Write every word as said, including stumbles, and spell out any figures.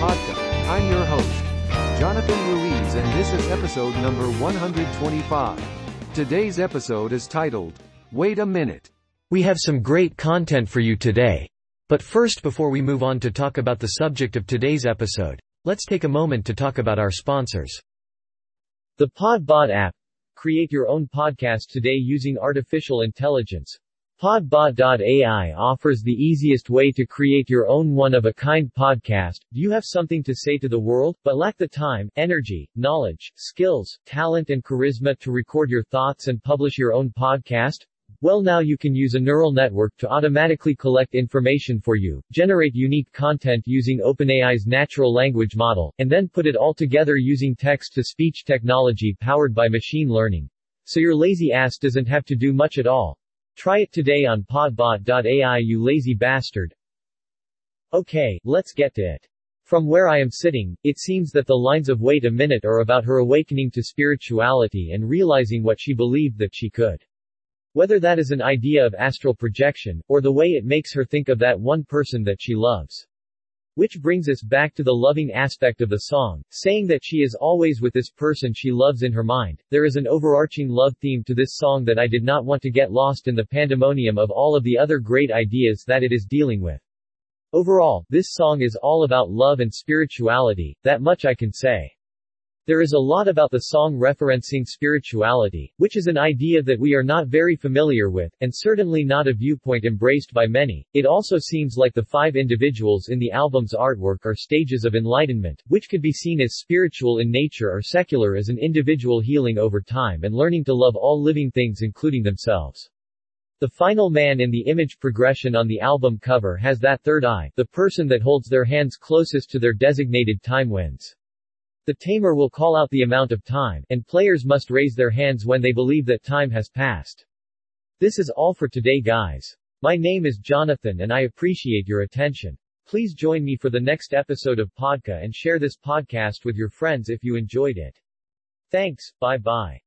Podcast. I'm your host, Jonathan Ruiz, and this is episode number one hundred twenty-five. Today's episode is titled, Wait a Minute. We have some great content for you today. But first, before we move on to talk about the subject of today's episode, let's take a moment to talk about our sponsors. The Podbot app. Create your own podcast today using artificial intelligence. Podbot dot A I offers the easiest way to create your own one-of-a-kind podcast. Do you have something to say to the world, but lack the time, energy, knowledge, skills, talent and charisma to record your thoughts and publish your own podcast? Well, now you can use a neural network to automatically collect information for you, generate unique content using OpenAI's natural language model, and then put it all together using text-to-speech technology powered by machine learning. So your lazy ass doesn't have to do much at all. Try it today on Podbot dot A I, you lazy bastard. Okay, let's get to it. From where I am sitting, it seems that the lines of Wait a Minute are about her awakening to spirituality and realizing what she believed that she could. Whether that is an idea of astral projection, or the way it makes her think of that one person that she loves. Which brings us back to the loving aspect of the song, saying that she is always with this person she loves in her mind. There is an overarching love theme to this song that I did not want to get lost in the pandemonium of all of the other great ideas that it is dealing with. Overall, this song is all about love and spirituality, that much I can say. There is a lot about the song referencing spirituality, which is an idea that we are not very familiar with, and certainly not a viewpoint embraced by many. It also seems like the five individuals in the album's artwork are stages of enlightenment, which could be seen as spiritual in nature or secular as an individual healing over time and learning to love all living things including themselves. The final man in the image progression on the album cover has that third eye, the person that holds their hands closest to their designated time wins. The tamer will call out the amount of time, and players must raise their hands when they believe that time has passed. This is all for today, guys. My name is Jonathan and I appreciate your attention. Please join me for the next episode of Podca and share this podcast with your friends if you enjoyed it. Thanks, bye bye.